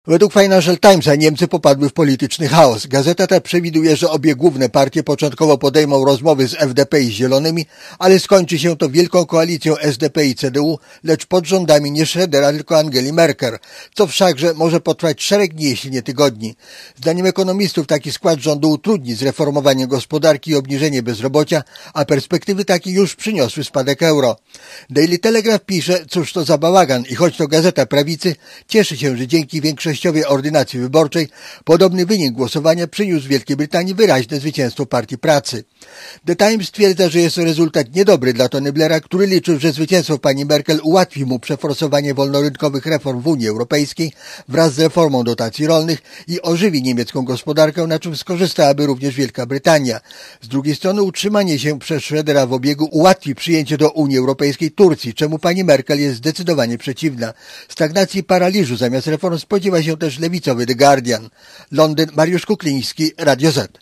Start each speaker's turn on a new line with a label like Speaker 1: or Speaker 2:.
Speaker 1: Według Financial Timesa Niemcy popadły w polityczny chaos. Gazeta ta przewiduje, że obie główne partie początkowo podejmą rozmowy z FDP i Zielonymi, ale skończy się to wielką koalicją SDP i CDU, lecz pod rządami nie Schrödera, tylko Angeli Merkel, co wszakże może potrwać szereg dni, jeśli nie tygodni. Zdaniem ekonomistów taki skład rządu utrudni zreformowanie gospodarki i obniżenie bezrobocia, a perspektywy takie już przyniosły spadek euro. Daily Telegraph pisze, cóż to za bałagan i choć to gazeta prawicy, cieszy się, że dzięki większościowej ordynacji wyborczej podobny wynik głosowania przyniósł Wielkiej Brytanii wyraźne zwycięstwo Partii Pracy. The Times stwierdza, że jest to rezultat niedobry dla Tony Blaira, który liczył, że zwycięstwo pani Merkel ułatwi mu przeforsowanie wolnorynkowych reform w Unii Europejskiej wraz z reformą dotacji rolnych i ożywi niemiecką gospodarkę, na czym skorzystałaby również Wielka Brytania. Z drugiej strony utrzymanie się przez Schrödera w obiegu ułatwi przyjęcie do Unii Europejskiej Turcji, czemu pani Merkel jest zdecydowanie przeciwna. Stagnacji i paraliżu zamiast reform spodziewa się też lewicowy The Guardian. Londyn, Mariusz Kukliński, Radio Z.